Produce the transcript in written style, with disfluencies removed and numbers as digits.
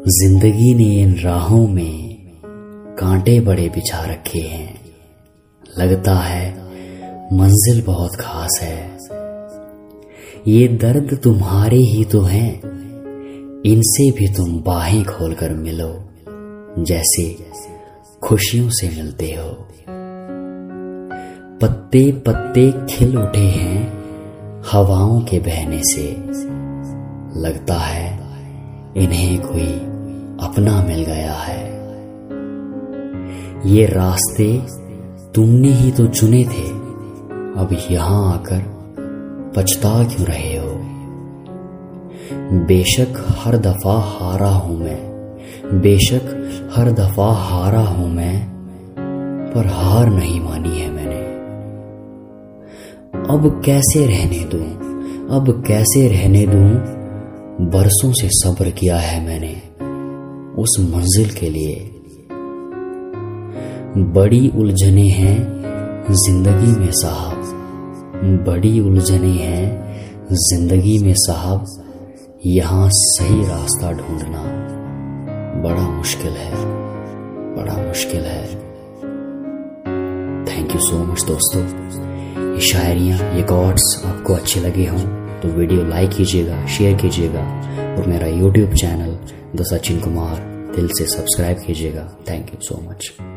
जिंदगी ने इन राहों में कांटे बड़े बिछा रखे हैं। लगता है मंजिल बहुत खास है। ये दर्द तुम्हारे ही तो हैं, इनसे भी तुम बाहें खोलकर मिलो, जैसे खुशियों से मिलते हो। पत्ते पत्ते खिल उठे हैं हवाओं के बहने से। लगता है इन्हें कोई अपना मिल गया है। ये रास्ते तुमने ही तो चुने थे, अब यहां आकर पछता क्यों रहे हो। बेशक हर दफा हारा हूं मैं, बेशक हर दफा हारा हूं मैं, पर हार नहीं मानी है मैंने। अब कैसे रहने दूं, अब कैसे रहने दूं, बरसों से सब्र किया है मैंने उस मंजिल के लिए। बड़ी उलझने हैं जिंदगी में साहब, बड़ी उलझने हैं जिंदगी में साहब, यहाँ सही रास्ता ढूंढना बड़ा मुश्किल है, बड़ा मुश्किल है। थैंक यू सो मच दोस्तों। ये शायरियाँ, ये कॉट्स आपको अच्छे लगे हों तो वीडियो लाइक कीजिएगा, शेयर कीजिएगा और मेरा YouTube channel the Sachin Kumar दिल से सब्सक्राइब कीजिएगा। Thank you so much.